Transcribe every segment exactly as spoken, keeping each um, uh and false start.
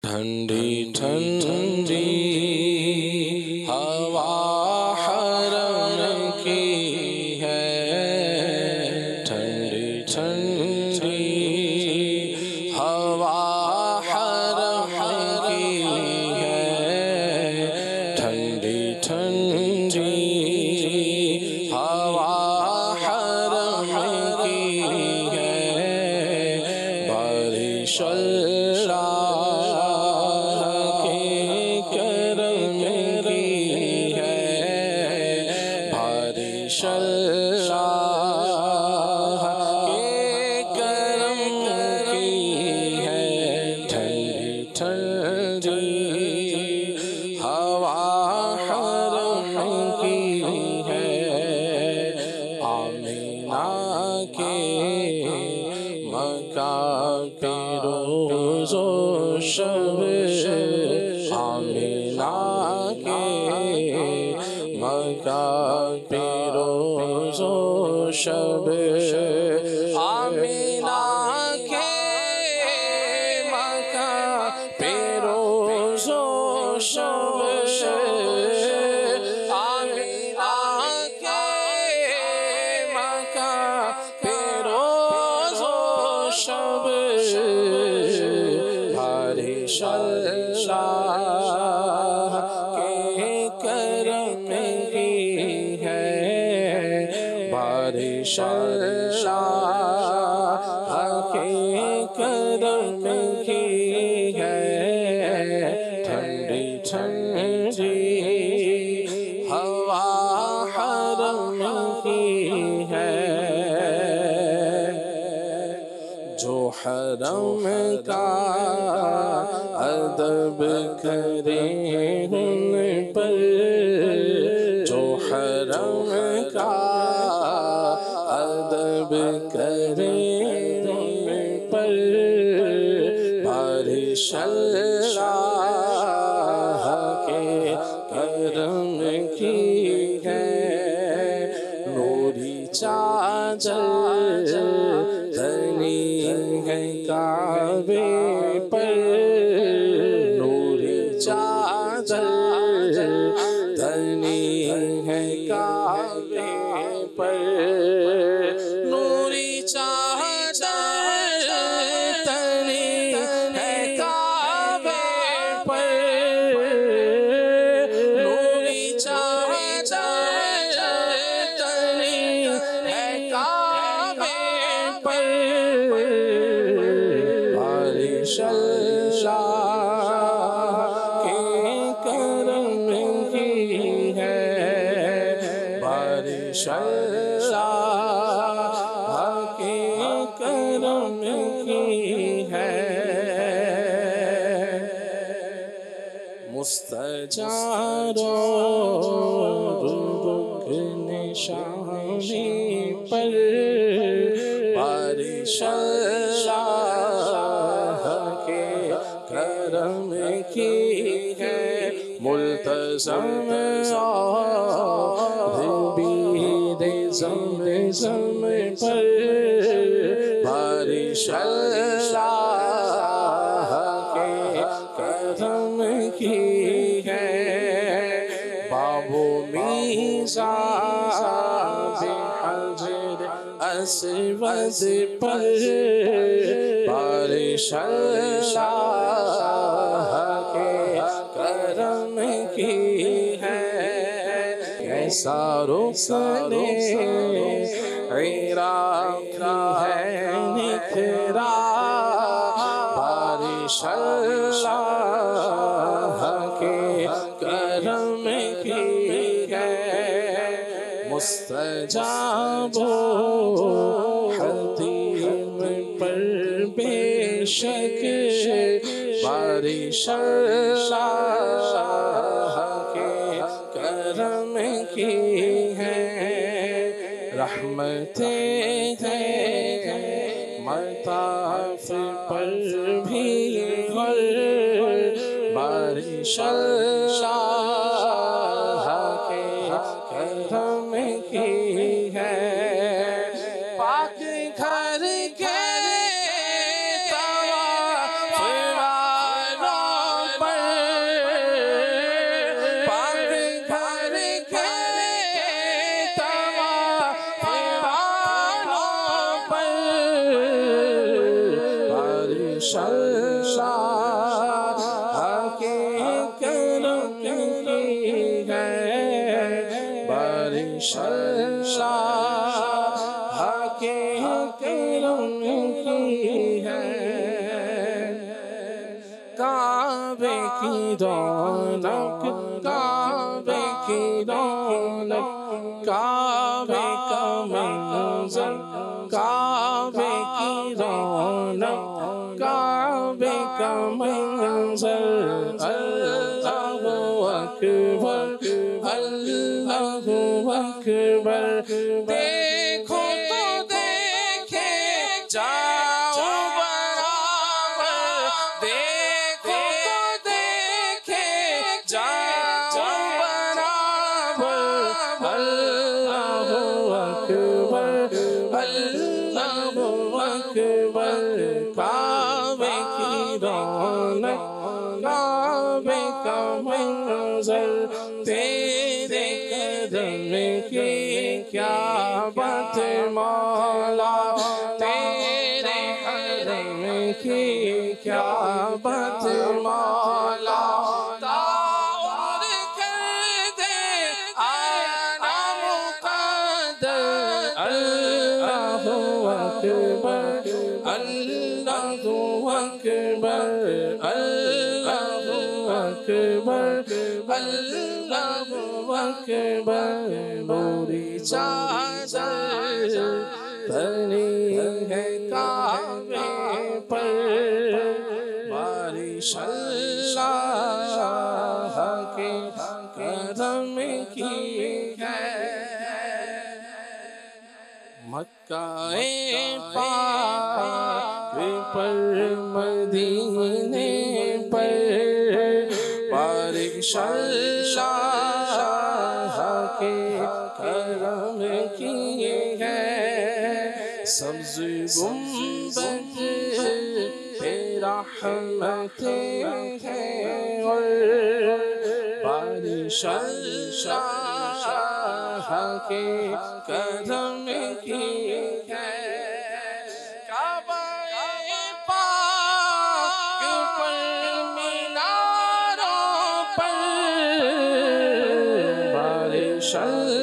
ٹھنڈی ٹھنڈی ہوا حرم کی ہے، ٹھنڈی ٹھنڈی ہوا حرم کی ہے، ٹھنڈی ٹھنڈی ہوا حرم کی ہے، بارش اللہ کے کرم کی ہے، ٹھنڈی ٹھنڈی ہوا حرم کی ہے، آمینہ کے مکہ پہ روز و شب، آمینہ کے مکہ پہ روز و شب، آمینہ کے مکہ پہ روز و شب، آمینہ کے مکہ پہ روز و شب، بارش اللہ کے کرم کی ہے، بارش اللہ کے کرم کی ہے، ٹھنڈی ٹھنڈی ہوا حرم کی ہے، جو حرم کا ادب کرے ان پر، جو حرم کا ادب کرے ان پر، بارش اللہ کے کرم کی ہے، نوری چادر تنی ہے کعبے پر، نوری چادر تنی ہے کعبے پر، نوری چادر تنی ہے کعبے پر، نوری چادر تنی ہے کعبے پر، بارش اللہ کے کرم کی ہے، بارش اللہ کے کرم کی ہے، مستجار رکن شامی پر، بارش اللہ کے کرم کی ہے، ملتزم بید زمزم پر، بارش اللہ کے کرم کی ہے، باب و میزان بحجر اسود پر، بارش اللہ کے کرم کی ہے، کیسا رخسان عراق ہے نکھرا، بارش اللہ کے کرم کی ہے، مستجاب حتیم پر بے شک، بارش اللہ کے کرم کی ہے، رحمتیں ہیں مطاف پر بھی غر، بارش اللہ کے کرم کی ہے، پاک گھر کے طواف والوں کعبے کی رونق کعبے کی رونق کعبے کا منظر کعبے کی رونق کعبے کا منظر اللہ اکبر اللہ اکبر دیکھو تو دیکھے جاؤ برابر دیکھو تو دیکھے جاؤ برابر اللہ اکبر اللہ اکبر کعبے کی رونق کعبے کا منظر تیرے کرم کی کیا بات مولا تیرے حرم کی کیا بات مولا تعور کر دے آنا مقدر اللہ اکبر اللہ اکبر اللہ اکبر اللہ اکبر نوری چادر تنی ہے کعبے پر بارش اللہ کے کرم کی ہے مکہ پاک پر مدینے پر بارش اللہ کے کرم کی ہے سبز گنبد پہ رحمتیں ہیں اور بارش اللہ کے کرم کی ہے کعبہ پاک پر میناروں پر بارش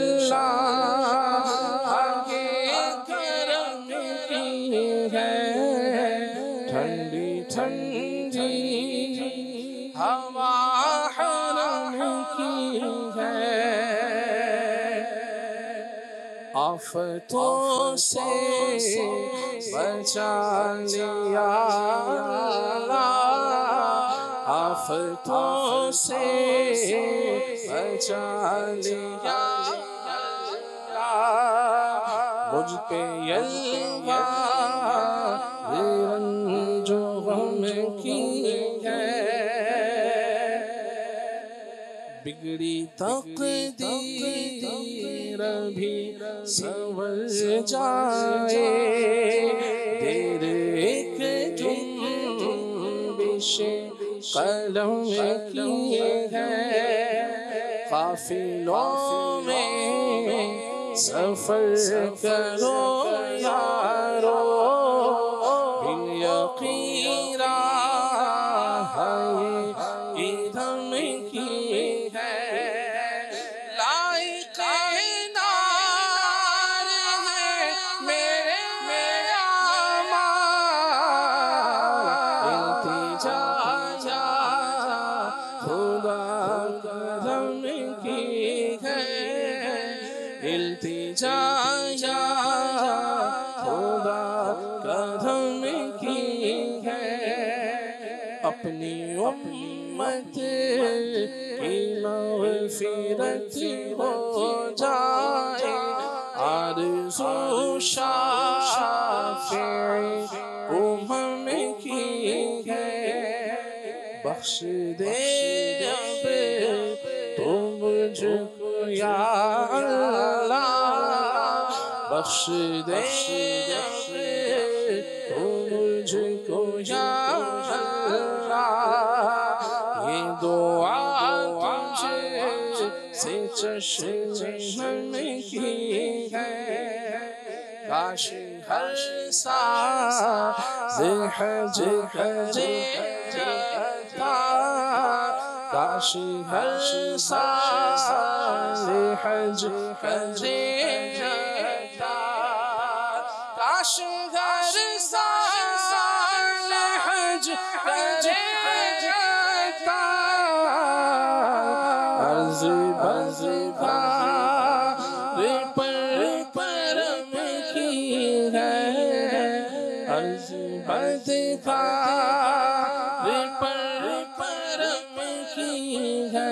اللہ کے کرم کی ہے ٹھنڈی ٹھنڈی ہوا حرم کی ہے آفتوں سے بچا لیا آفتوں سے بچا لیا مجھ پہ یلغا رنج و غم کی ہے بگڑی تقدیر بھی سنور جائے دیر ایک جنبش قلم کی ہے قافلوں میں سفر کرو یارو بالیقین راہ ادھم کی ہے لائق نار ہے میرے آمال التجا جا خدا کرم کی ہے التجا جا خدا کرم کی ہے اپنی امت کی مغفرت ہو جائے آرزو شافع امم کی ہے بخش دے اب تو مجھ کو یا اللہ بخش دے اب تو مجھ کو یا اللہ یہ دعا تجھے سے چشم کی ہے کاش ہر ساز حج کرے جاتا کاش ہر ساز حج کرے جاتا کاش ہر ساز حج حج کرے عطا عرض بردگار پر کرم کی ہے عرض بردگار پر کرم کی ہے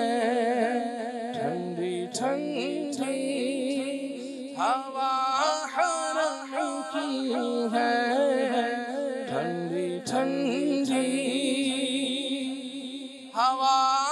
ٹھنڈی ٹھنڈی ہوا حرم کی ہے ٹھنڈی ٹھنڈی ہوا